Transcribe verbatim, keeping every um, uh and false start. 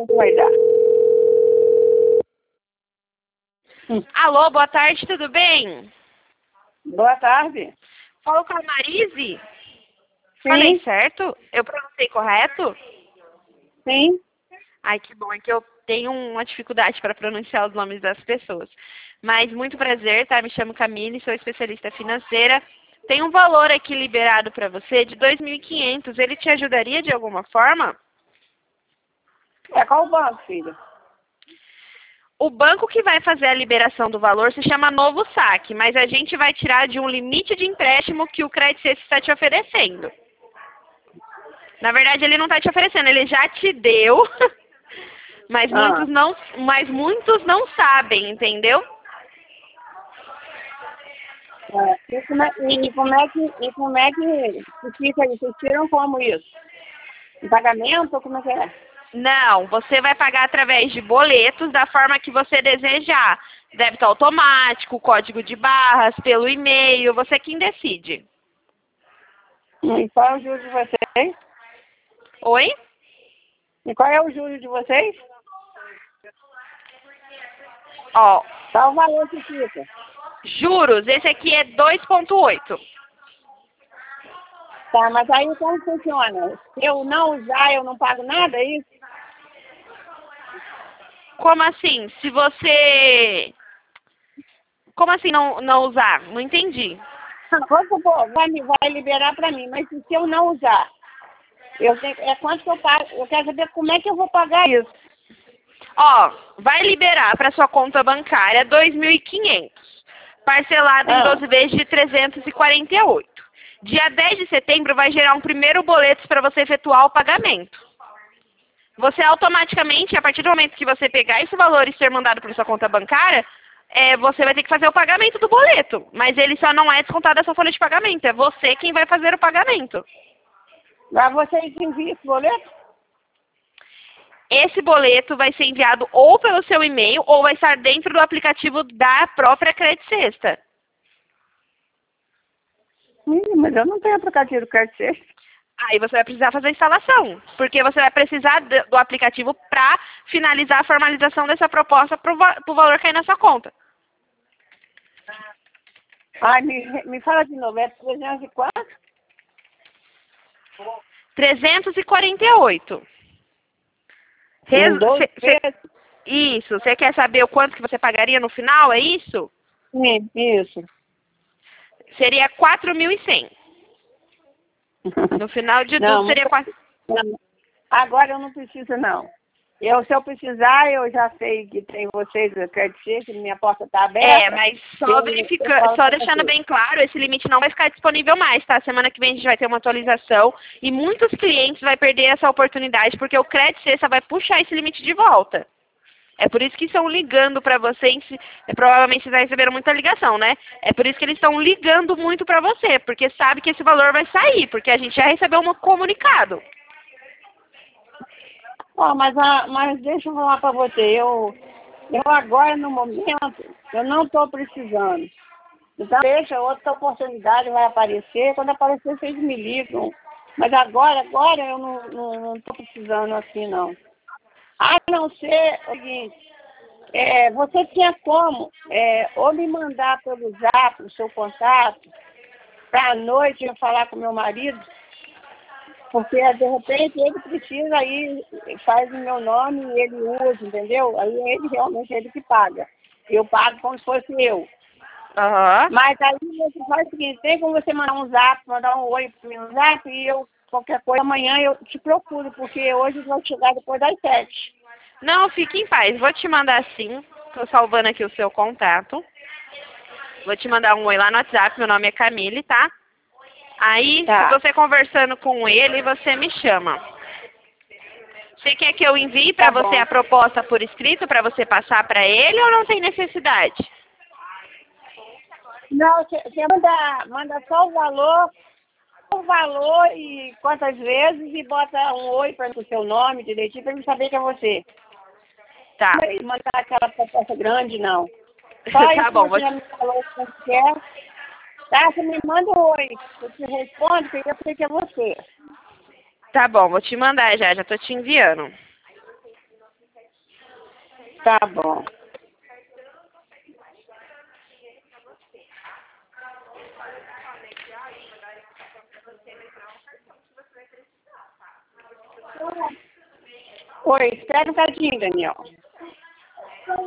quanto vai dar. Hum. Alô, boa tarde, tudo bem? Boa tarde. Falo com a Marise? Sim. Falei certo? Eu pronunciei correto? Sim. Ai, que bom, é que eu tenho uma dificuldade para pronunciar os nomes das pessoas. Mas muito prazer, tá? Me chamo Camille, sou especialista financeira. Tem um valor aqui liberado para você de dois mil e quinhentos. Ele te ajudaria de alguma forma? É qual o banco, filho? O banco que vai fazer a liberação do valor se chama Novo Saque, mas a gente vai tirar de um limite de empréstimo que o Credit Suisse está te oferecendo. Na verdade, ele não está te oferecendo, ele já te deu, mas, Ah. muitos não, mas muitos não sabem, entendeu? É. E, como é, e, como é que, e como é que fica isso? Vocês tiram como isso? Em pagamento ou como é que é? Não, você vai pagar através de boletos da forma que você desejar. Débito automático, código de barras, pelo e-mail, você quem decide. E qual é o juros de vocês? Oi? E qual é o juros de vocês? Ó, Qual o valor que fica? juros, esse aqui é dois ponto oito. Tá, mas aí como funciona? Se eu não usar, eu não pago nada, é isso? Como assim? Se você... Como assim não, não usar? Não entendi. Vamos supor, vai, me- vai liberar para mim, mas se eu não usar, eu tenho, é quanto que eu pago? Eu quero saber como é que eu vou pagar isso. Ó, vai liberar para sua conta bancária dois mil e quinhentos, parcelado em Ah. doze vezes de trezentos e quarenta e oito. Dia dez de setembro vai gerar um primeiro boleto para você efetuar o pagamento. Você automaticamente, a partir do momento que você pegar esse valor e ser mandado para sua conta bancária, é, você vai ter que fazer o pagamento do boleto. Mas ele só não é descontado da sua folha de pagamento. É você quem vai fazer o pagamento. Mas vocês enviam esse boleto? Esse boleto vai ser enviado ou pelo seu e-mail ou vai estar dentro do aplicativo da própria Credit Sexta. Ih, mas eu não tenho aplicativo do Credit Suisse. Aí você vai precisar fazer a instalação, porque você vai precisar do aplicativo para finalizar a formalização dessa proposta para o valor cair na sua conta. Ai, me, me fala de novo, é trezentos e quanto? trezentos e quarenta e oito. Res- Em doze cê- cê- vezes? Isso, você quer saber o quanto que você pagaria no final, é isso? Sim, isso. Seria quatro mil e cem. No final de Não, tudo seria quatro. não. Agora eu não preciso, não. Eu, se eu precisar, eu já sei que tem vocês, eu quero dizer que minha porta está aberta. É, mas só Eu- verificando, eu falo só pra deixando vocês. bem claro, esse limite não vai ficar disponível mais, tá? Semana que vem a gente vai ter uma atualização e muitos clientes vão perder essa oportunidade porque o Credit Sexta vai puxar esse limite de volta. É por isso que estão ligando para você, em si- é, provavelmente vocês já receberam muita ligação, né? É por isso que eles estão ligando muito para você, porque sabe que esse valor vai sair, porque a gente já recebeu um comunicado. Ó, mas, a- mas deixa eu falar para você, eu, eu agora, no momento, eu não estou precisando. Então, deixa, outra oportunidade vai aparecer, quando aparecer, vocês me ligam. Mas agora, agora eu não estou não, não tô precisando assim, não. A não ser o seguinte, é, você tinha como é, ou me mandar pelo zap o seu contato, para a noite eu falar com meu marido, porque de repente ele precisa aí, faz o meu nome e ele usa, entendeu? Aí ele realmente é ele que paga. Eu pago como se fosse eu. Aham. Mas aí você faz o seguinte, tem como você mandar um zap, mandar um oi para mim no zap e eu, qualquer coisa, amanhã eu te procuro, porque hoje vai chegar depois das sete. Não, fique em paz. Vou te mandar sim. Tô salvando aqui o seu contato. Vou te mandar um oi lá no WhatsApp. Meu nome é Camille, tá? Aí, Tá. se você conversando com ele, você me chama. Você quer que eu envie para Tá você bom. a proposta por escrito para você passar para ele ou não tem necessidade? Não, você você manda, manda só o valor, o valor e quantas vezes e bota um oi para o seu nome direitinho para ele saber que é você. Tá. Não vai mandar aquela proposta grande, não. Só Tá isso bom. que Vou você já me falou que você quer. Tá, você me manda um oi. Eu te respondo que eu sei que é você. Tá bom, vou te mandar já. Já tô te enviando. Tá bom. Oi, espera um bocadinho, Daniel.